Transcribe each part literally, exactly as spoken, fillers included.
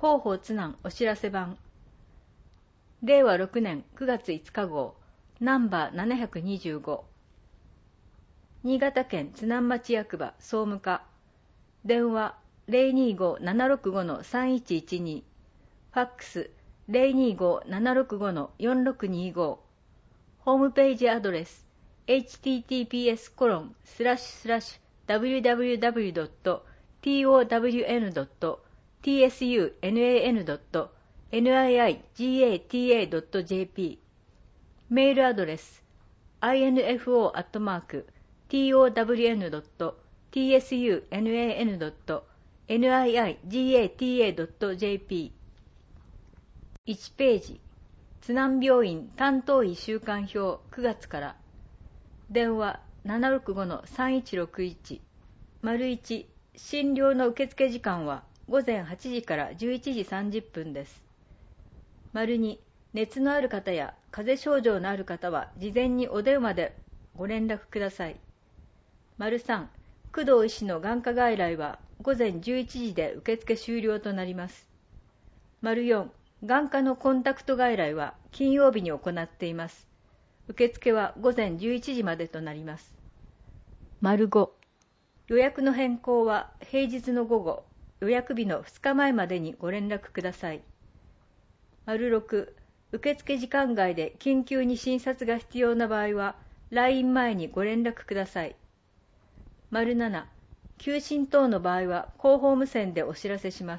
広報津南お知らせ版れいわろくねんくがついつか号ナンバーななひゃくにじゅうご新潟県津南町役場総務課電話 ゼロにーごーななろくごのさんいちいちに ファックス ゼロにーごーななろくごのよんろくにーご ホームページアドレス エイチティーティーピーエスコロンスラッシュスラッシュダブリューダブリューダブリュードットトワンドットツなんドットニイガタドットジェーピー メールアドレス アイエヌエフオー アットマーク トワンドットツなんドットニイガタドットジェーピー いちページ津南病院担当医週間表くがつから電話 ななろくごのさんいちろくいち いち診療の受付時間はごぜんはちじからじゅういちじさんじゅっぷんです。に熱のある方や風邪症状のある方は事前にお電話でご連絡ください。さん工藤医師の眼科外来はごぜんじゅういちじで受付終了となります。よん眼科のコンタクト外来は金曜日に行っています。受付はごぜんじゅういちじまでとなります。ご予約の変更は平日の午後、予約日のふつかまえまでにご連絡ください。ろく受付時間外で緊急に診察が必要な場合は ライン 前にご連絡ください。なな休診等の場合は広報無線でお知らせします。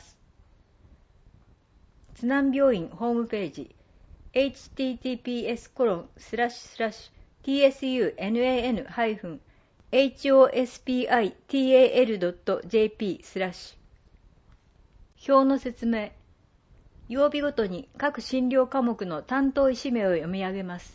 津南病院ホームページ エイチティーティーピーエスコロンスラッシュスラッシュティーエスユーエヌエーエヌハイフンエイチオーエスピーアイティーエーエルドットジェーピー スラッシュ表の説明曜日ごとに各診療科目の担当医師名を読み上げます。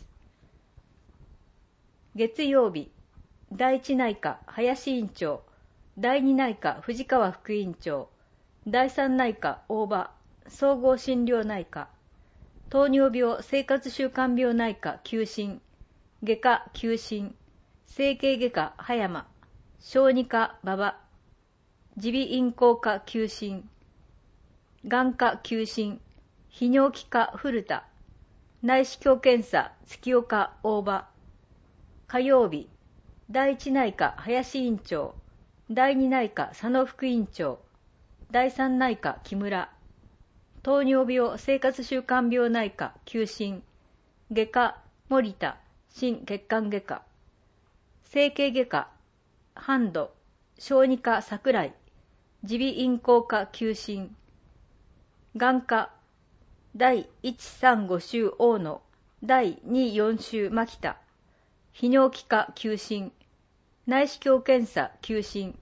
月曜日、だいいち内科林院長、だいに内科藤川副院長、だいさん内科大場、総合診療内科、糖尿病生活習慣病内科休診、外科休診、整形外科葉山、小児科馬場、耳鼻咽喉科休診、眼科休診、泌尿器科古田、内視鏡検査月岡大場、火曜日、だいいち内科林院長、だいに内科佐野副院長、だいさん内科木村、糖尿病生活習慣病内科休診、外科森田心血管外科、整形外科半土、小児科桜井、耳鼻咽喉科休診、眼科だいいちさんご週大野、だいによん週牧田、泌尿器科休診、内視鏡検査休診。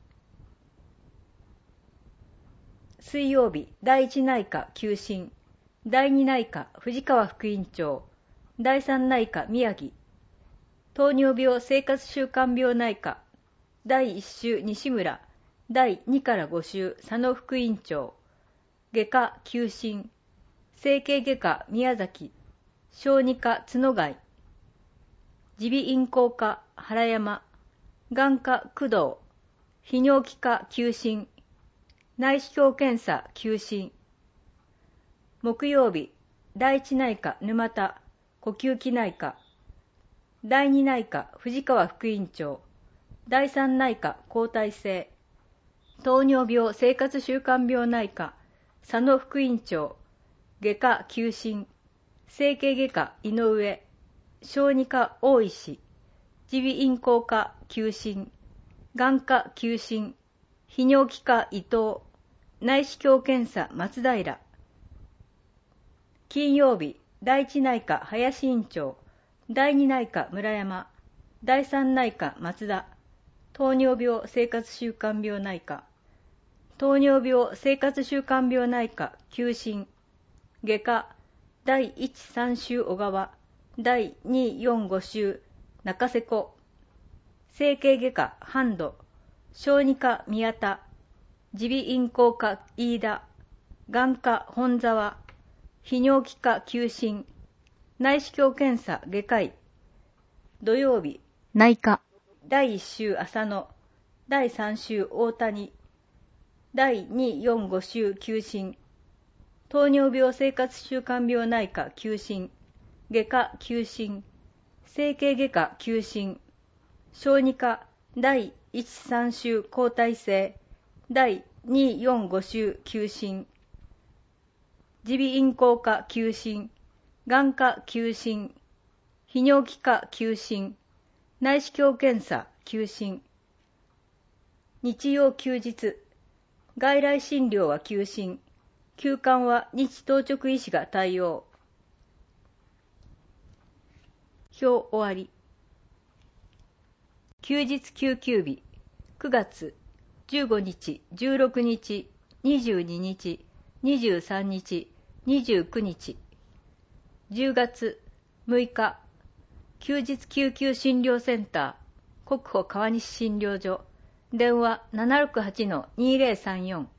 水曜日、だいいち内科休診、だいに内科藤川副院長、だいさん内科宮城、糖尿病生活習慣病内科、だいいち週西村、だいにからご週佐野副院長、外科休診、整形外科宮崎、小児科角貝、耳鼻咽喉科原山、眼科工藤、泌尿器科休診、内視鏡検査休診。木曜日、だいいち内科沼田、呼吸器内科、だいに内科藤川副院長、だいさん内科交代性、糖尿病生活習慣病内科佐野副院長、外科休診、整形外科井上、小児科大石、耳鼻咽喉科休診、眼科休診、泌尿器科伊藤、内視鏡検査松平。金曜日、だいいち内科林院長、だいに内科村山、だいさん内科松田、糖尿病生活習慣病内科、糖尿病生活習慣病内科休診、外科だいいちさん週小川、だいによんご週中瀬子、整形外科半土、小児科宮田、耳鼻咽喉科飯田、眼科本沢、泌尿器科休診、内視鏡検査外科医。土曜日、内科だいいち週浅野、だいさん週大谷、だいによんご週休診、 糖尿病生活習慣病内科休診、外科休診、整形外科休診、小児科だいいちさん週交代制、だいによんご週休診、耳鼻咽喉科休診、眼科休診、泌尿器科休診、内視鏡検査休診、日曜休日、外来診療は休診、休館は日当直医師が対応。表終わり。休日救急日、くがつじゅうごにち、じゅうろくにち、にじゅうににち、にじゅうさんにち、にじゅうくにち。じゅうがつむいか、休日救急診療センター、国保川西診療所、電話 ななろくはちのにぜろさんよん。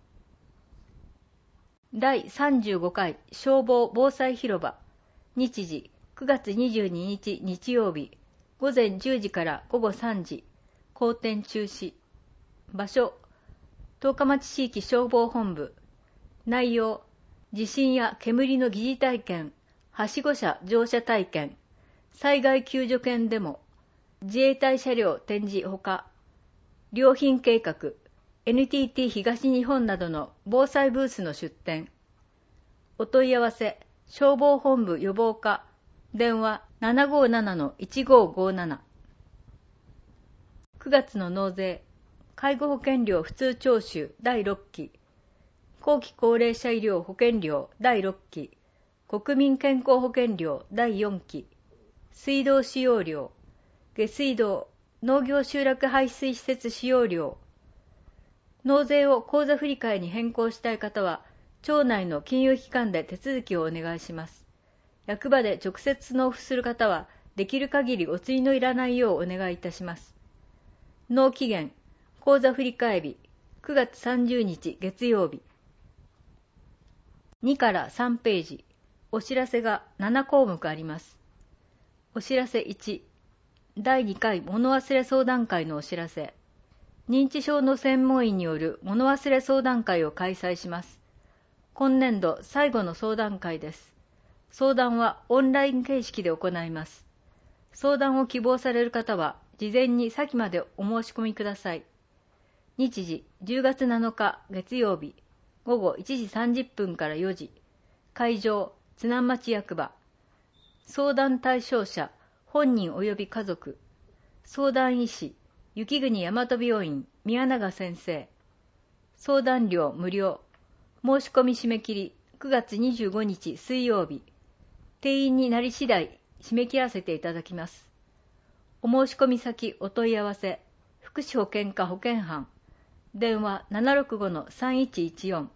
だいさんじゅうごかい消防防災広場、日時くがつにじゅうににち日曜日、ごぜんじゅうじからごごさんじ、後転中止。場所、十日町地域消防本部。内容、地震や煙の疑似体験、はしご車乗車体験、災害救助犬デモ、自衛隊車両展示ほか、良品計画、エヌティーティー 東日本などの防災ブースの出展。お問い合わせ、消防本部予防課、電話 ななごーななのいちごーごーなな。くがつの納税、介護保険料普通徴収だいろっき、後期高齢者医療保険料だいろっき、国民健康保険料だいよんき、水道使用料、下水道、農業集落排水施設使用料。納税を口座振替に変更したい方は、町内の金融機関で手続きをお願いします。役場で直接納付する方は、できる限りお釣りのいらないようお願いいたします。納期限、口座振替日、くがつさんじゅうにち月曜日。にからさんページ、お知らせがななこうもくあります。お知らせいち、だいにかい物忘れ相談会のお知らせ。認知症の専門医による物忘れ相談会を開催します。今年度最後の相談会です。相談はオンライン形式で行います。相談を希望される方は、事前に先までお申し込みください。日時じゅうがつなのか月曜日、ごごいちじさんじゅっぷんからよじ。会場、津南町役場。相談対象者、本人及び家族。相談医師、雪国大和病院宮永先生。相談料無料。申し込み締め切りくがつにじゅうごにち水曜日。定員になり次第締め切らせていただきます。お申し込み先お問い合わせ、福祉保健課保健班。電話 ななろくごのさんいちいちよん。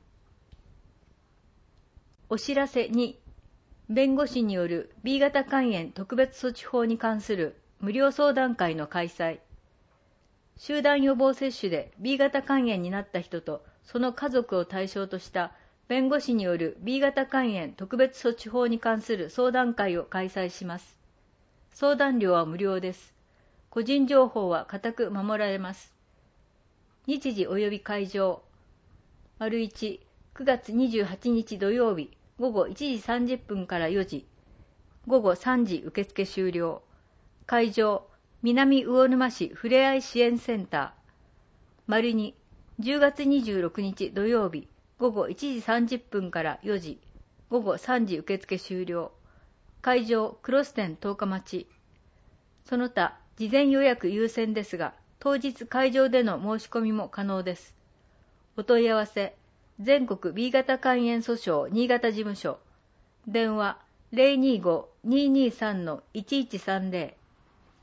お知らせに、弁護士による ビー 型肝炎特別措置法に関する無料相談会の開催。集団予防接種で ビー 型肝炎になった人とその家族を対象とした弁護士による ビー 型肝炎特別措置法に関する相談会を開催します。相談料は無料です。個人情報は固く守られます。日時及び会場。丸いち、くがつにじゅうはちにち土曜日、ごごいちじさんじゅっぷんからよじ。ごごさんじ受付終了。会場、南魚沼市ふれあい支援センター。丸に、じゅうがつにじゅうろくにち土曜日、ごごいちじさんじゅっぷんからよじ。ごごさんじ受付終了。会場、クロス店十日町。その他、事前予約優先ですが、当日会場での申し込みも可能です。お問い合わせ、全国 ビー 型肝炎訴訟新潟事務所。電話 ゼロにご にーにーさんのいちいちさんぜろ。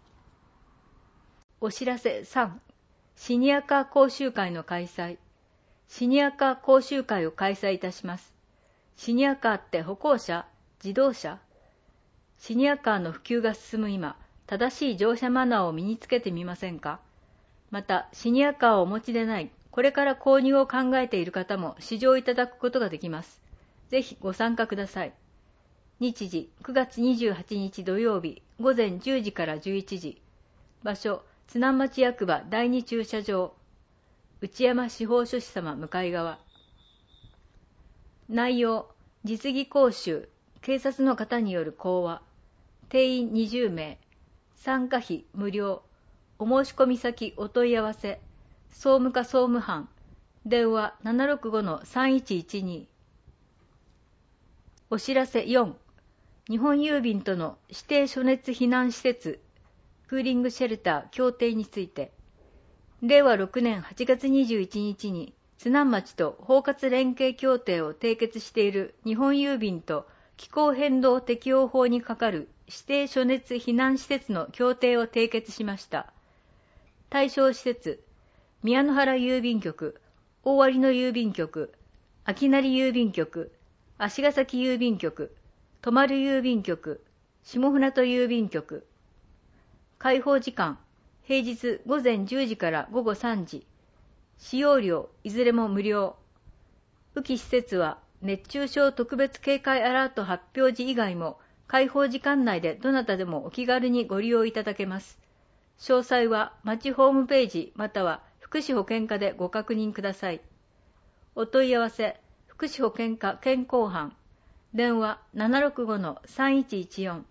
お知らせさん、シニアカー講習会の開催。シニアカー講習会を開催いたします。シニアカーって歩行者？自動車？シニアカーの普及が進む今、正しい乗車マナーを身につけてみませんか？また、シニアカーをお持ちでない、これから購入を考えている方も試乗いただくことができます。ぜひご参加ください。日時くがつにじゅうはちにち土曜日、ごぜんじゅうじからじゅういちじ。場所、津南町役場だいに駐車場。内山司法書士様向かい側。内容、 実技講習、警察の方による講話、定員にじゅうめい、参加費無料、お申し込み先お問い合わせ、総務課総務班、電話 ななろくごのさんいちいちに。お知らせよん、日本郵便との指定暑熱避難施設、クーリングシェルター協定について、れいわろくねんはちがつにじゅういちにちに津南町と包括連携協定を締結している日本郵便と気候変動適応法に係る指定暑熱避難施設の協定を締結しました。対象施設、宮野原郵便局、大有野郵便局、秋成郵便局、足ヶ崎郵便局、泊丸郵便局、下船渡郵便局。開放時間、平日午前じゅうじから午後さんじ。使用料いずれも無料。雨季施設は熱中症特別警戒アラート発表時以外も開放時間内でどなたでもお気軽にご利用いただけます。詳細は町ホームページまたは福祉保健課でご確認ください。お問い合わせ、福祉保健課健康班、電話 ななろくごのさんいちいちよん。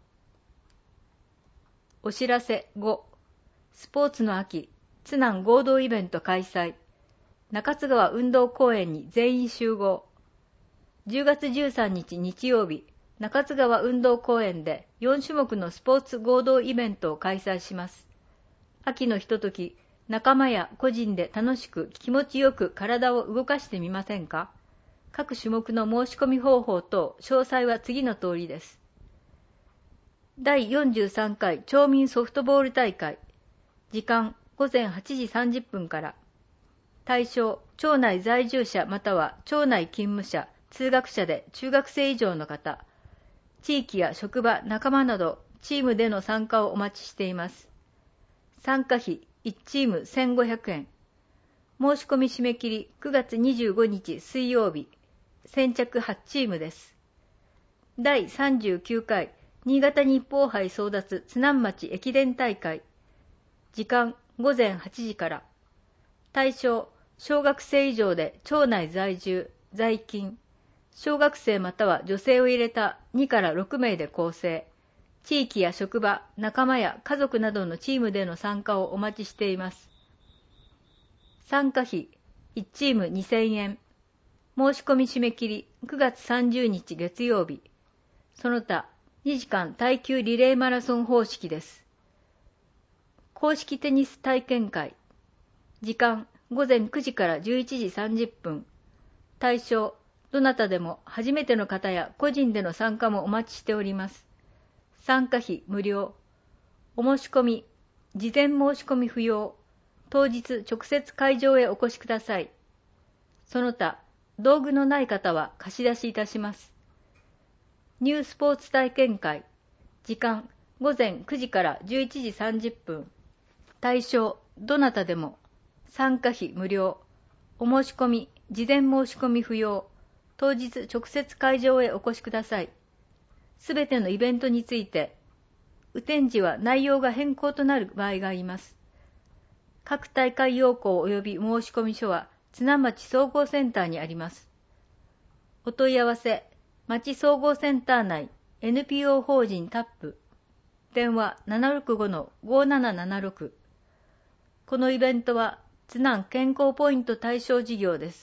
お知らせご、スポーツの秋、津南合同イベント開催。中津川運動公園に全員集合。じゅうがつじゅうさんにち日曜日、中津川運動公園でよんしゅもくのスポーツ合同イベントを開催します。秋のひととき、仲間や個人で楽しく気持ちよく体を動かしてみませんか？各種目の申し込み方法等、詳細は次の通りです。だいよんじゅうさんかい町民ソフトボール大会。時間、ごぜんはちじさんじゅっぷんから。対象、町内在住者または町内勤務者、通学者で中学生以上の方。地域や職場、仲間など、チームでの参加をお待ちしています。参加費、いちチームせんごひゃくえん。申し込み締め切りくがつにじゅうごにち水曜日。先着はちチームです。だいさんじゅうきゅうかい新潟日報杯争奪津南町駅伝大会。時間、ごぜんはちじから。対象、小学生以上で町内在住、在勤。小学生または女性を入れたにからろくめいで構成。地域や職場、仲間や家族などのチームでの参加をお待ちしています。参加費、いちチームにせんえん。申し込み締め切りくがつさんじゅうにち月曜日。その他、にじかん耐久リレーマラソン方式です。公式テニス体験会。時間、ごぜんくじからじゅういちじさんじゅっぷん。対象、どなたでも初めての方や個人での参加もお待ちしております。参加費無料。お申し込み、事前申し込み不要。当日直接会場へお越しください。その他、道具のない方は貸し出しいたします。ニュースポーツ体験会。時間、ごぜんくじからじゅういちじさんじゅっぷん。対象、どなたでも。参加費無料。お申し込み、事前申し込み不要。当日直接会場へお越しください。すべてのイベントについて、雨天時は内容が変更となる場合があります。各大会要項及び申込書は津南町総合センターにあります。お問い合わせ、町総合センター内 エヌピーオー 法人タップ、電話 ななろくごのごななななろく。このイベントは津南健康ポイント対象事業です。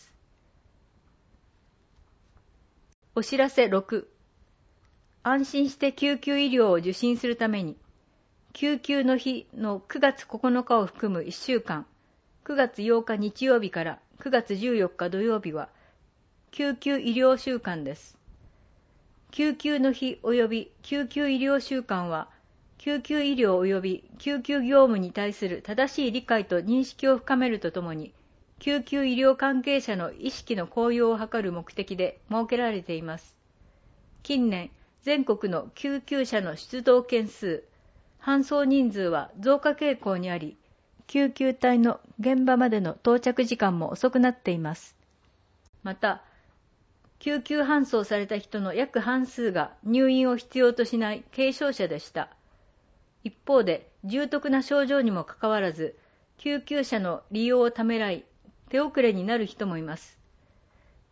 お知らせろく、安心して救急医療を受診するために、救急の日のくがつここのかを含むいっしゅうかん、くがつようか日曜日からくがつじゅうよっか土曜日は、救急医療週間です。救急の日及び救急医療週間は、救急医療及び救急業務に対する正しい理解と認識を深めるとともに、救急医療関係者の意識の向上を図る目的で設けられています。近年、全国の救急車の出動件数、搬送人数は増加傾向にあり、救急隊の現場までの到着時間も遅くなっています。また、救急搬送された人の約半数が入院を必要としない軽症者でした。一方で、重篤な症状にもかかわらず、救急車の利用をためらい、手遅れになる人もいます。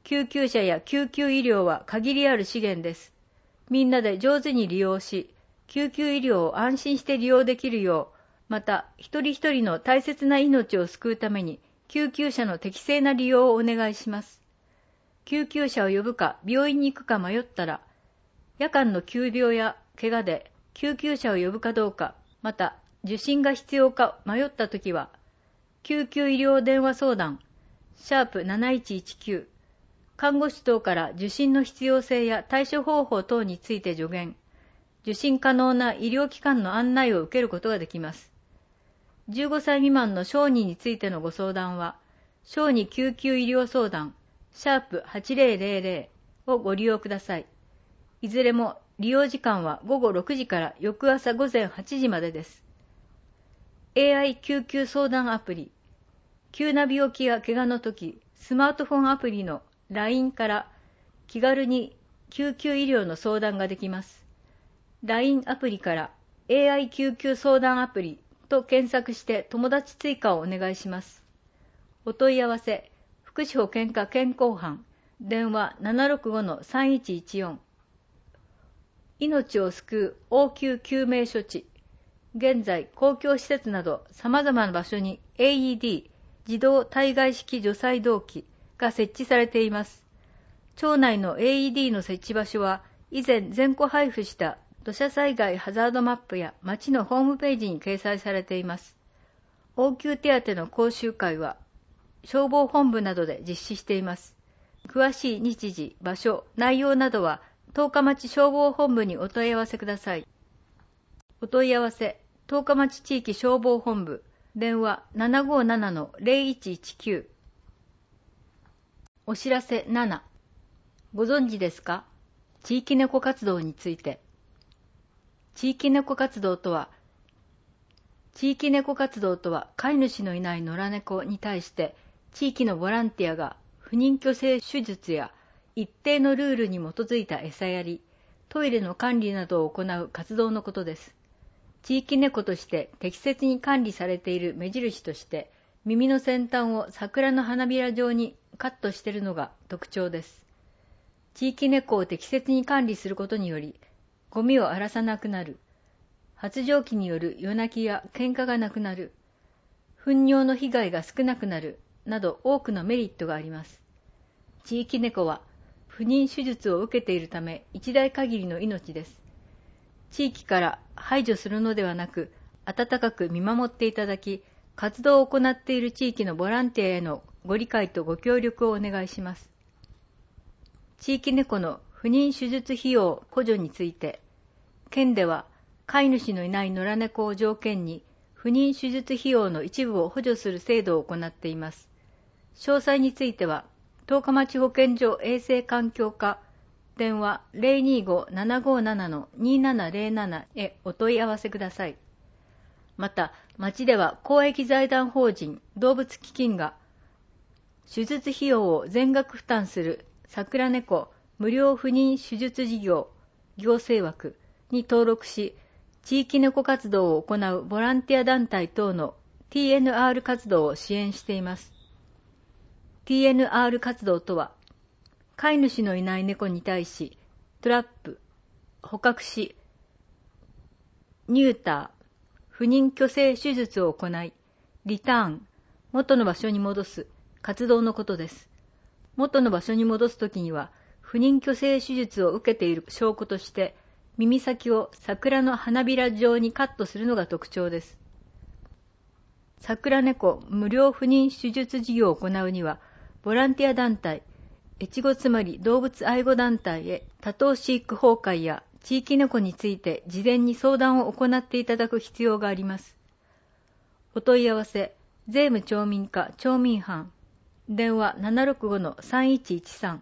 救急車や救急医療は限りある資源です。みんなで上手に利用し、救急医療を安心して利用できるよう、また一人一人の大切な命を救うために救急車の適正な利用をお願いします。救急車を呼ぶか病院に行くか迷ったら、夜間の急病や怪我で救急車を呼ぶかどうか、また受診が必要か迷ったときは、救急医療電話相談、シャープなないちいちきゅう、看護師等から受診の必要性や対処方法等について助言、受診可能な医療機関の案内を受けることができます。じゅうごさい未満の小児についてのご相談は、小児救急医療相談、シャープはちぜろぜろぜろをご利用ください。いずれも利用時間はごごろくじから翌朝ごぜんはちじまでです。エーアイ 救急相談アプリ、急な病気や怪我の時、スマートフォンアプリの ライン から気軽に救急医療の相談ができます。ライン アプリから エーアイ 救急相談アプリと検索して友達追加をお願いします。お問い合わせ、福祉保健課健康班、電話 ななろくごのさんいちいちよん。命を救う応急救命処置。現在、公共施設など様々な場所に エーイーディー、自動体外式除細動器が設置されています。町内の エーイーディー の設置場所は、以前全戸配布した土砂災害ハザードマップや町のホームページに掲載されています。応急手当の講習会は、消防本部などで実施しています。詳しい日時、場所、内容などは、十日町消防本部にお問い合わせください。お問い合わせ、十日町地域消防本部、電話 ななごななのぜろいちいちきゅう。お知らせなな。ご存知ですか？地域猫活動について。地域猫活動とは、地域猫活動とは飼い主のいない野良猫に対して、地域のボランティアが不妊去勢手術や一定のルールに基づいた餌やり、トイレの管理などを行う活動のことです。地域猫として適切に管理されている目印として、耳の先端を桜の花びら状にカットしているのが特徴です。地域猫を適切に管理することにより、ゴミを荒らさなくなる、発情期による夜泣きや喧嘩がなくなる、糞尿の被害が少なくなる、など多くのメリットがあります。地域猫は不妊手術を受けているため一代限りの命です。地域から排除するのではなく、温かく見守っていただき、活動を行っている地域のボランティアへのご理解とご協力をお願いします。地域猫の不妊手術費用補助について、県では飼い主のいない野良猫を条件に不妊手術費用の一部を補助する制度を行っています。詳細については、十日町保健所衛生環境課、電話 ぜろにごななごななのにななぜろなな へお問い合わせください。また、町では公益財団法人動物基金が、手術費用を全額負担する桜猫無料不妊手術事業行政枠に登録し、地域猫活動を行うボランティア団体等の ティーエヌアール 活動を支援しています。ティーエヌアール 活動とは、飼い主のいない猫に対し、トラップ、捕獲し、ニューター、不妊去勢手術を行い、リターン、元の場所に戻す活動のことです。元の場所に戻すときには、不妊去勢手術を受けている証拠として、耳先を桜の花びら状にカットするのが特徴です。桜猫無料不妊手術事業を行うには、ボランティア団体、越後つまり動物愛護団体へ多頭飼育崩壊や地域猫について事前に相談を行っていただく必要があります。お問い合わせ、税務町民課町民班、電話 ななろくごのさんいちいちさん。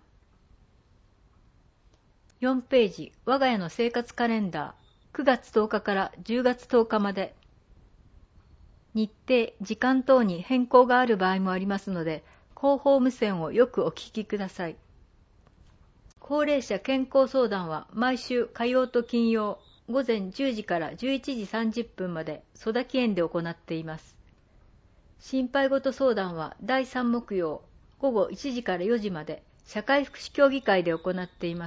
よんページ、我が家の生活カレンダー、くがつとおかからじゅうがつとおかまで。日程、時間等に変更がある場合もありますので、広報無線をよくお聞きください。高齢者健康相談は毎週火曜と金曜、ごぜんじゅうじからじゅういちじさんじゅっぷんまで曽田園で行っています。心配事相談はだいさん木曜、午後いちじからよじまで、 社会福祉協議会で行っています。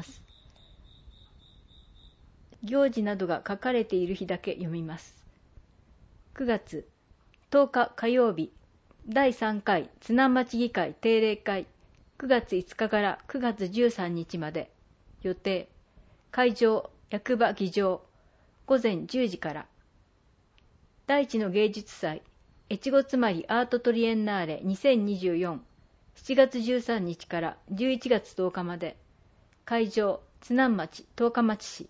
行事などが書かれている日だけ読みます。くがつとおか火曜日、だいさんかい津南町議会定例会、くがついつかからくがつじゅうさんにちまで。予定、会場役場議場、ごぜんじゅうじから。第一の芸術祭、越後つまりアートトリエンナーレにせんにじゅうよん、しちがつじゅうさんにちからじゅういちがつとおかまで。会場津南町十日町市。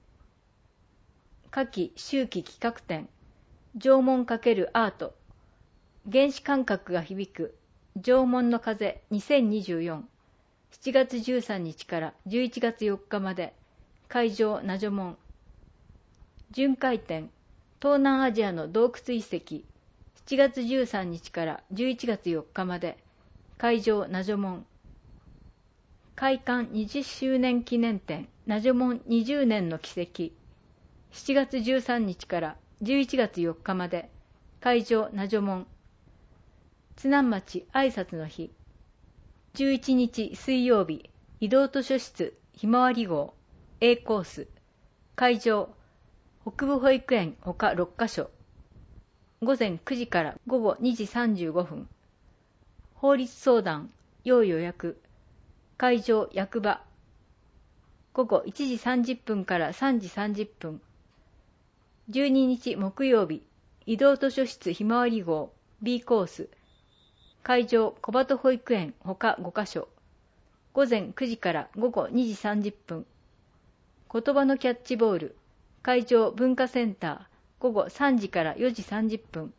夏季秋季企画展、縄文×アート、原始感覚が響く縄文の風にせんにじゅうよん、しちがつじゅうさんにちからじゅういちがつよっかまで。会場ナジョモン。巡回展、東南アジアの洞窟遺跡、しちがつじゅうさんにちからじゅういちがつよっかまで。会場ナジョモン。開館にじゅっしゅうねん記念展、ナジョモンにじゅうねんの奇跡、しちがつじゅうさんにちからじゅういちがつよっかまで。会場ナジョモン。津南町挨拶の日、じゅういちにち水曜日、移動図書室ひまわり号 A コース。会場北部保育園ほかろっかしょ。ごぜんくじからごごにじさんじゅうごふん。法律相談要予約。会場役場。ごごいちじさんじゅっぷんからさんじさんじゅっぷん。じゅうににち木曜日、移動図書室ひまわり号 B コース。会場小鳩保育園ほかごかしょ。ごぜんくじからごごにじさんじゅっぷん。言葉のキャッチボール。会場文化センターごごさんじからよじさんじゅっぷん。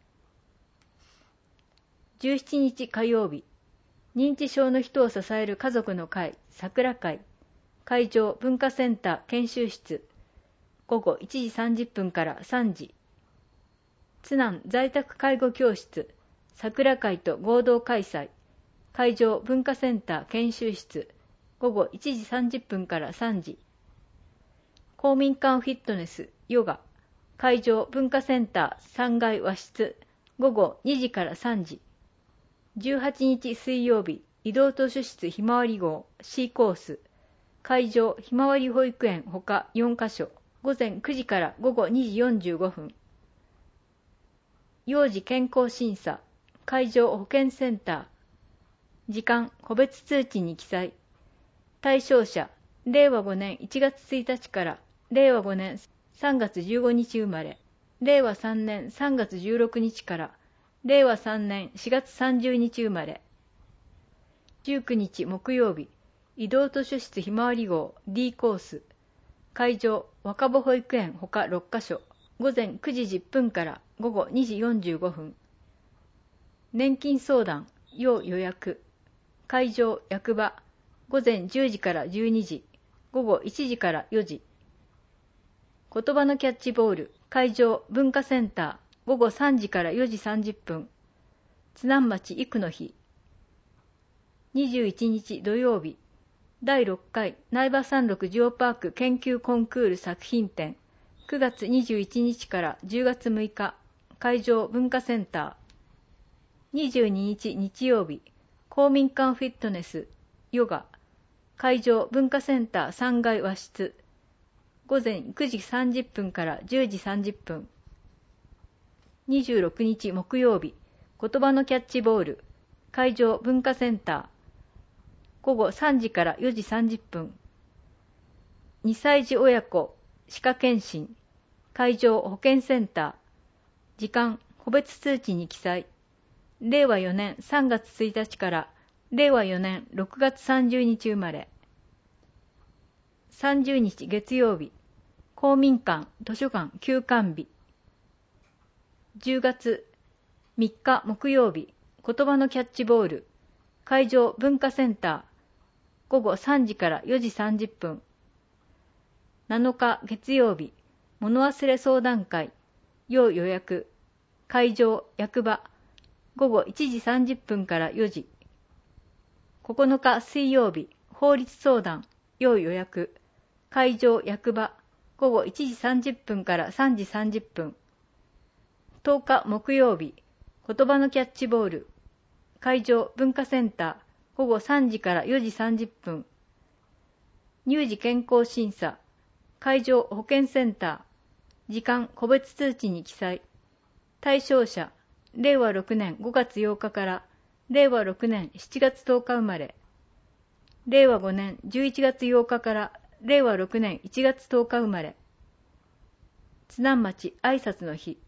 じゅうしちにち火曜日、認知症の人を支える家族の会桜会。会場文化センター研修室ごごいちじさんじゅっぷんからさんじ。津南在宅介護教室桜会と合同開催。会場文化センター研修室ごごいちじさんじゅっぷんからさんじ。公民館フィットネスヨガ。会場文化センターさんがい和室ごごにじからさんじ。じゅうはちにち水曜日、移動図書室ひまわり号 C コース。会場ひまわり保育園ほかよんかしょ。ごぜんくじからごごにじよんじゅうごふん。幼児健康審査。会場保健センター。時間個別通知に記載。対象者れいわごねんいちがつついたちかられいわごねんさんがつじゅうごにち生まれ、れいわさんねんさんがつじゅうろくにちかられいわさんねんしがつさんじゅうにち生まれ。じゅうくにち木曜日、移動図書室ひまわり号 D コース。会場若葉保育園ほかろっかしょ。ごぜんくじじゅっぷんからごごにじよんじゅうごふん。年金相談要予約。会場役場ごぜんじゅうじからじゅうにじ、ごごいちじからよじ。言葉のキャッチボール。会場文化センターごごさんじからよじさんじゅっぷん。津南町育の日。にじゅういちにち土曜日、だいろっかい苗場山麓ジオパーク研究コンクール作品展くがつにじゅういちにちからじゅうがつむいか。会場文化センター。にじゅうににち日曜日、公民館フィットネスヨガ。会場文化センターさんがい和室ごぜんくじさんじゅっぷんからじゅうじさんじゅっぷん。にじゅうろくにち木曜日、言葉のキャッチボール。会場文化センターごごさんじからよじさんじゅっぷん。にさいじ親子歯科検診。会場保健センター。時間個別通知に記載。れいわよねんさんがつついたちかられいわよねんろくがつさんじゅうにち生まれ。さんじゅうにち月曜日、公民館図書館休館日。じゅうがつみっか木曜日、言葉のキャッチボール。会場文化センターごごさんじからよじさんじゅっぷん。なのか月曜日、物忘れ相談会要予約。会場役場ごごいちじさんじゅっぷんからよじ。ここのか水曜日、法律相談要予約。会場役場ごごいちじさんじゅっぷんからさんじさんじゅっぷん。とおか木曜日、言葉のキャッチボール。会場文化センター午後さんじからよじさんじゅっぷん。乳児健康審査、会場保健センター、時間個別通知に記載。対象者、れいわろくねんごがつようかかられいわろくねんしちがつとおか生まれ、れいわごねんじゅういちがつようかかられいわろくねんいちがつとおか生まれ。津南町挨拶の日。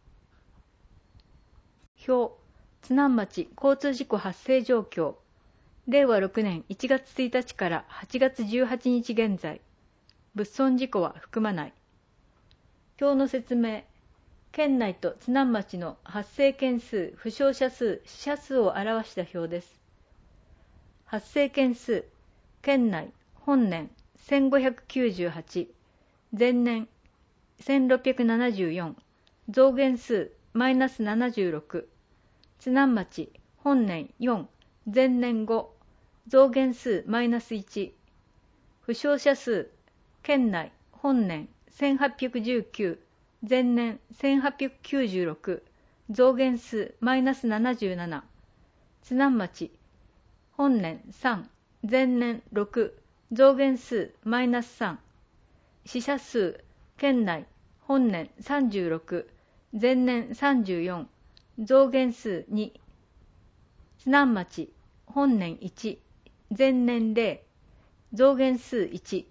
表、津南町交通事故発生状況。れいわろくねんいちがつついたちからはちがつじゅうはちにち現在。物損事故は含まない。表の説明。県内と津南町の発生件数、負傷者数、死者数を表した表です。発生件数、県内、本年せんごひゃくきゅうじゅうはち、前年せんろっぴゃくななじゅうよん、増減数マイナスななじゅうろく、津南町、本年よん、前年ご、増減数マイナスいち、負傷者数、県内、本年せんはっぴゃくじゅうきゅう、前年せんはっぴゃくきゅうじゅうろく、増減数マイナスななじゅうなな、津南町、本年さん、前年ろく、増減数マイナスさん、死者数、県内、本年さんじゅうろく、前年さんじゅうよん、増減数に、津南町、本年いち、前年ゼロ、増減数いち。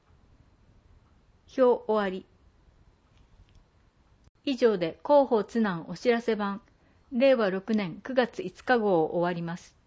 表終わり。以上で広報津南お知らせ版れいわろくねんくがついつか号を終わります。